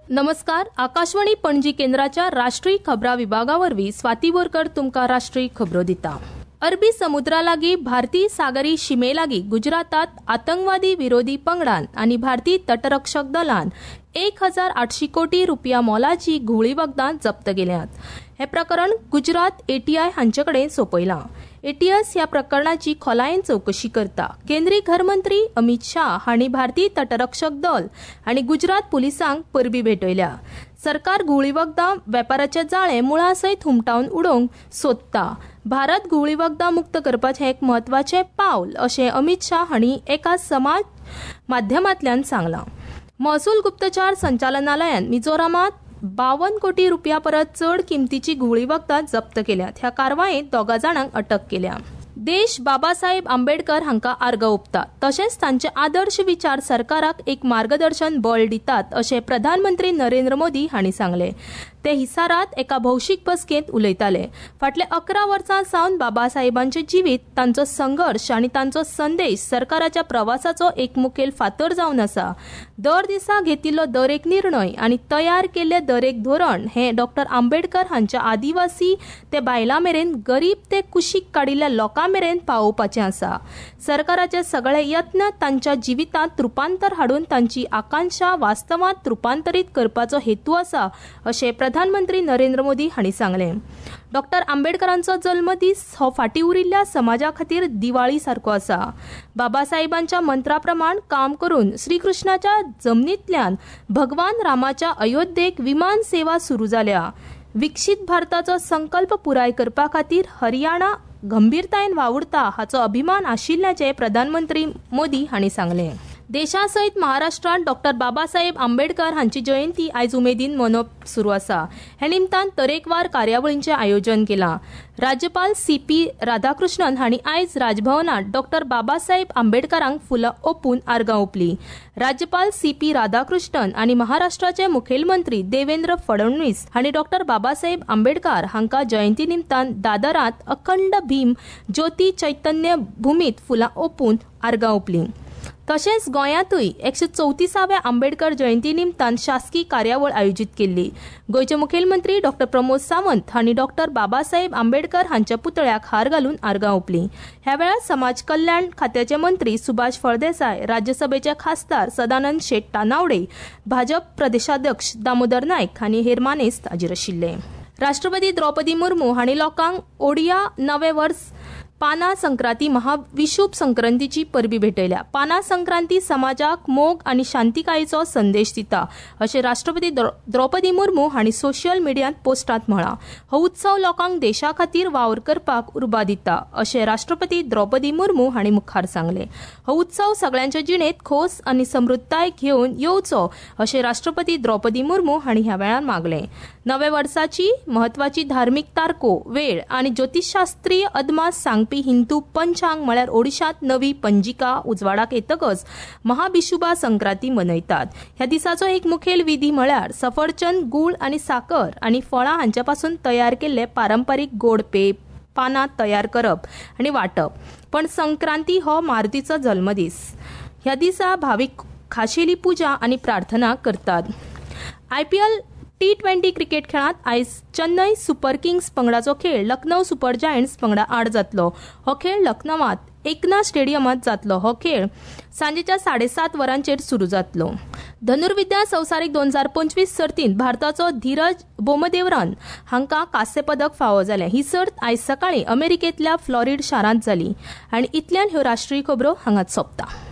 नमस्कार. आकाशवाणी पणजी केंद्राच्या राष्ट्रीय खबरां विभागावरवीं स्वाती बोरकर तुमकां राष्ट्रीय खबरो दिता. अरबी समुद्रालागीं भारतीय सागरी शिमेलागीं गुजरातात आतंकवादी विरोधी पंगडान आनी भारतीय तटरक्षक दलान 1,800 कोटी रुपया मोलाची घुवळी वखदां जप्त केल्यात. हे प्रकरण गुजरात एटीआय हांचे कडेन सोपयलां. एटीएस ह्या प्रकरणाची खोलायेन चवकशी करता. केंद्रीय घरमंत्री अमित शाह हांणी भारतीय तटरक्षक दल आनी गुजरात पुलिसांक परबीं भेटयल्या. सरकार घुवळी वखदां वेपाराचे जाळें मुळासयत हुमटावन उडोवंक सोदता. भारत घुवळी वखदां मुक्त करपाचें एक म्हत्वाचें पावल अशें अमित शाह हांणी एका समाज माध्यमांतल्यान सांगलां. महसूल गुप्तचार संचालनालयान मिझोरामात 52 कोटी रुपया परस चड किमतीची घुवळी वखदां जप्त केल्यात. ह्या कारवायेंत 2 जाणांक अटक केल्या. देश बाबासाहेब आंबेडकर हांकां आर्गां ओंपता तशेंच तांचे आदर्श विचार सरकाराक एक मार्गदर्शन बळ दितात अशें प्रधानमंत्री नरेंद्र मोदी हांणी सांगलें. ते हिसारात एका भौशीक बसकेंत उलयताले. फाटल्या 11 वर्सां सावन बाबासाहेबांचें जिवीत, तांचो संघर्श आनी तांचो संदेश सरकाराच्या प्रवासाचो एक मुखेल फातर जावन आसा. दर दिसा घेतिल्लो दर एक निर्णय आनी तयार केल्लें दर एक धोरण हें डॉ. आंबेडकर हांच्या आदिवासी ते बायलां मेरेन, गरीब ते कुशीक काडिल्ल्या लोकां मेरेन पावोवपाचें आसा. सरकाराचे सगळे यत्न तांच्या जिवितांत रुपांतर हाडून तांची आकांक्षा वास्तवांत रुपांतरीत करपाचो हेतू आसा अशें प्रधानमंत्री नरेंद्र मोदी हांणी सांगलें. डॉ. आंबेडकरांचो जल्मदीस हो फाटीं उरिल्ल्या समाजा खातीर दिवाळी सारको आसा. बाबासाहेबांच्या मंत्रा प्रमाण काम करून श्रीकृष्णाच्या जमनींतल्यान भगवान रामाच्या अयोध्येक विमान सेवा सुरू जाल्या. विकसीत भारताचो संकल्प पुराय करपा खातीर हरियाणा गंभीरतायेन वावुरता हाचो अभिमान आशिल्ल्याचें प्रधानमंत्री मोदी हांणी सांगलें. देशा सयत महाराष्ट्रांत डॉ. बाबासाहेब आंबेडकर हांची जयंती आयज उमेदीन मनोवप सुरू आसा. हे निमतान तरेकवार कार्यावळींचें आयोजन केलां. राज्यपाल CP राधाकृष्णन हांणी आयज राजभवनांत डॉ. बाबासाहेब आंबेडकरांक फुलां ओंपून आर्गां ओंपलीं. राज्यपाल CP राधाकृष्णन आनी महाराष्ट्राचे मुखेलमंत्री देवेंद्र फडणवीस हांणी डॉ. बाबासाहेब आंबेडकर हांकां जयंती निमतान दादरांत अखंड भीम ज्योती चैतन्य भुमीत फुलां ओंपून आर्गां ओंपलीं. तशेंच गोंयांतूय 134व्या आंबेडकर जयंती निमतान शासकीय कार्यावळ आयोजीत केल्ली. गोंयचे मुखेलमंत्री डॉ. प्रमोद सावंत हांणी डॉ. बाबासाहेब आंबेडकर हांच्या पुतळ्याक हार घालून आर्गां ओंपलीं. ह्या वेळार समाज कल्याण खात्याचे मंत्री सुभाष फळदेसाय, राज्यसभेचे खासदार सदानंद शेट तानावडे, भाजप प्रदेशाध्यक्ष दामोदर नायक आनी हेर मानेस्त हाजीर आशिल्ले. राष्ट्रपती द्रौपदी मुर्मू हांणी लोकांक ओडिया नवें वर्स पाना संक्रांती महाविशुभ संक्रांतीची परबीं भेटयल्या. पाना संक्रांती समाजाक मोग आनी शांतिकायेचो संदेश दिता अशें राष्ट्रपती द्रौपदी मुर्मू हांणी सोशल मिडियांत पोस्टांत म्हळां. हो उत्सव लोकांक देशा खातीर वावर करपाक उर्बा दिता अशें राष्ट्रपती द्रौपदी मुर्मू हांणी मुखार सांगलें. हो उत्सव सगळ्यांच्या जिणेंत खोस आनी समृद्धाय घेवन येवचो अशें राष्ट्रपती द्रौपदी मुर्मू हांणी ह्या वेळार मागलें. नव्या वर्साची म्हत्वाची धार्मीक तारखो, वेळ आनी ज्योतिषशास्त्रीय अदमास सांगपी हिंदू पंचांग म्हळ्यार ओडिशांत नवी पंजिका उजवाडाक येतकच महाबिशुबा संक्रांती मनयतात. ह्या दिसाचो एक मुखेल विधी म्हळ्यार सफरचंद, गूळ आनी साकर आनी फळां हांच्या पासून तयार केल्ले पारंपारीक गोड पेय पानां तयार करप आनी वांटप. पण संक्रांती हो मारुतीचो जल्मदीस. ह्या दिसा भावीक खाशेली पुजा आनी प्रार्थना करतात. IPL T20 क्रिकेट खेळांत आयज चेन्नई सुपर किंग्स पंगडाचो खेळ लखनौ सुपर जायंट्स पंगडा आड जातलो. हो खेळ लखनौत एकना स्टेडियमांत जातलो. हो खेळ सांजेच्या 7:30 वरांचेर सुरू जातलो. धनुर्विद्या संवसारीक 2025 सर्तींत भारताचो धीरज बोमदेवरन हांकां कांस्य पदक फावो जालें. ही सर्त आयज सकाळीं अमेरिकेंतल्या फ्लोरिडा शारांत जाली. आनी इतल्यान ह्यो राष्ट्रीय खबरो हांगाच सोंपता.